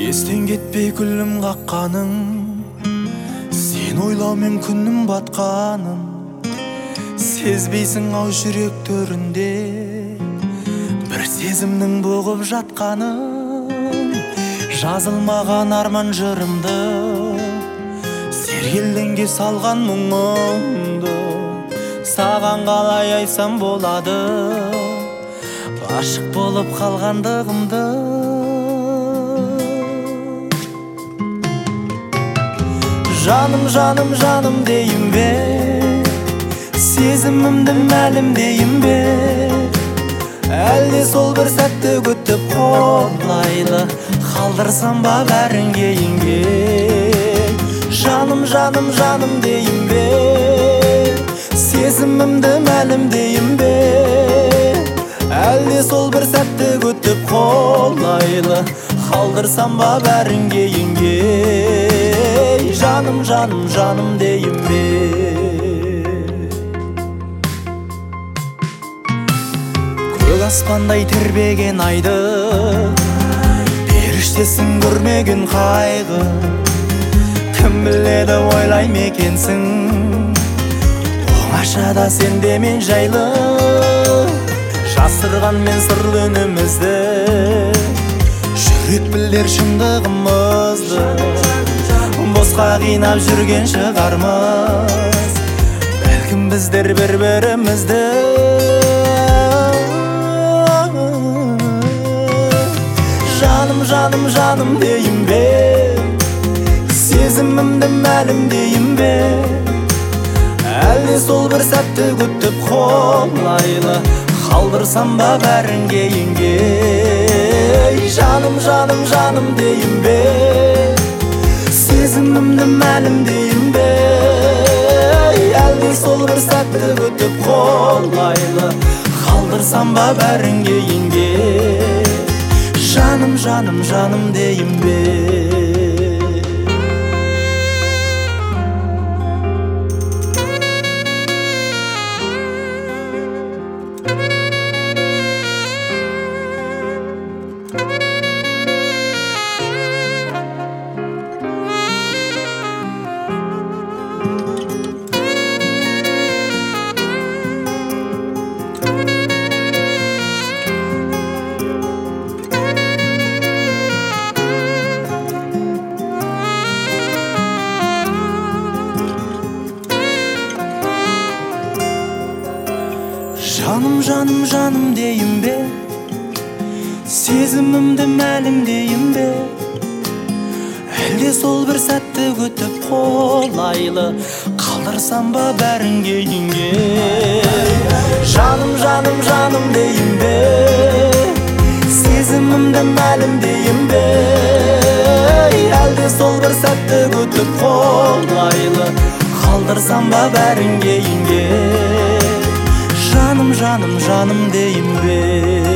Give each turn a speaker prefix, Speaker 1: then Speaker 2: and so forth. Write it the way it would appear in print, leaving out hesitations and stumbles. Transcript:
Speaker 1: Естен кетпей күлім қаққаның, сен ойлаумен күннің батқанын сезбейсің ау жүрек төрінде бір сезімнің бұғып жатқанын. Жазылмаған арман жырымды, сергелденге салған мұңымды саған қалай айтсам болады, ғашық болып қалғандығымды. Жаным, жаным, жаным дейін бе, сезімімді мәлімдейін бе, әлде сол бір сәтті күтіп қолайлы қалдырсам ба бәрін кейінге. Жаным, жаным, жаным дейін бе, сезімімді мәлімдейін бе, әлде сол бір сәтті күтіп қолайлы қалдырсам ба бәрін кейінге. Жаным, жаным, жаным дейін бе. Көк аспандай тербеген айды, періштесін көрмеген қайғы, кім біледі ойлай ма екенсің оңашада сенде мен жайлы. Жасырған мен сырлы үнімізді, жүрек білдер шындығымызды, босқа қинап жүрген шығармыз бәлкім біздер бір-бірімізді. Жаным, жаным, жаным дейін бе, сезімімді мәлімдейін бе, әлде сол бір сәтті күтіп қолайлы қалдырсам ба бәрін кейінге. Жаным, жаным, жаным дейін бе, сезімімді мәлімдейін бе, әлде сол бір сәтті күтіп қолайлы қалдырсам ба бәрін кейінге. Жаным, жаным, жаным дейін бе. Жаным, жаным, жаным дейін бе, сезімімді мәлімдейін бе, әлде сол бір сәтті күтіп қолайлы қалдырсам ба бәрін кейінге. Жаным, жаным, жаным дейін бе, сезімімді мәлімдейін бе, әлде сол бір сәтті күтіп қолайлы қалдырсам ба бәрін кейінге. Жаным, жаным, жаным дейін бе.